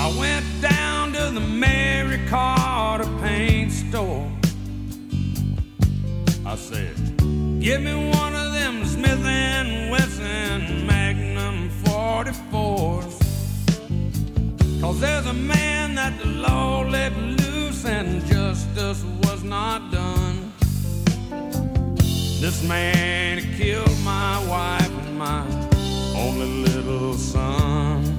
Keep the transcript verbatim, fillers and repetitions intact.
I went down to the Mary Carter paint store. I said, give me one of them Smith and Wesson Magnum forty-fours. Cause there's a man that the law let loose and justice was not done. This man killed my wife and my only little son.